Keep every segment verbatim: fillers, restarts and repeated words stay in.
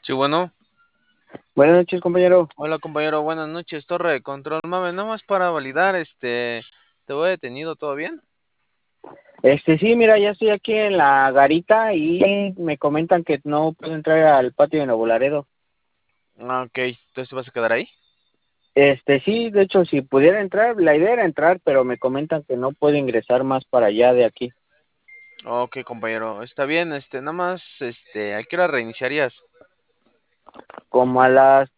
Sí, bueno. Buenas noches, compañero. Hola, compañero. Buenas noches. Torre de control. Mame, nada más para validar, este, te voy detenido, ¿todo bien? Este, sí, mira, ya estoy aquí en la garita y me comentan que no puedo entrar al patio de Nuevo Laredo. Ah, ok. Entonces, ¿te vas a quedar ahí? Este, sí, de hecho, si pudiera entrar, la idea era entrar, pero me comentan que no puedo ingresar más para allá de aquí. Ok, compañero. Está bien, este, nada más, este, ¿a qué hora reiniciarías? Como a las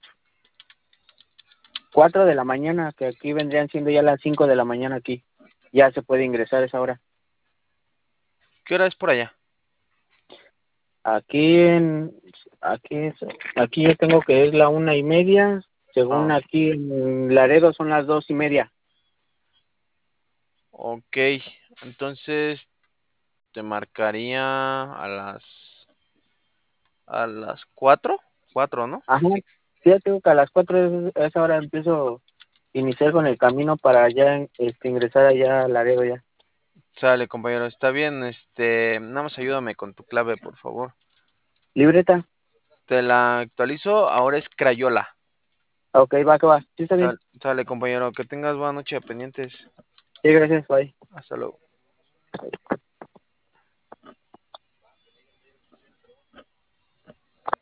cuatro de la mañana, que aquí vendrían siendo ya las cinco de la mañana aquí. Ya se puede ingresar a esa hora. ¿Qué hora es por allá? Aquí en, aquí es, aquí yo tengo que es la una y media, según Ah, aquí en Laredo son las dos y media. ok. Entonces, te marcaría a las, a las cuatro, cuatro, ¿no? Ajá, sí, ya tengo que a las cuatro de esa hora empiezo a iniciar con el camino para ya este, ingresar allá a Laredo ya. Sale, compañero. Está bien, este, nada más ayúdame con tu clave, por favor. ¿Libreta? Te la actualizo. Ahora es Crayola. Ok, va, que va. Sí, está bien. Sal- Sale, compañero, que tengas buena noche de pendientes. Sí, gracias, bye. Hasta luego.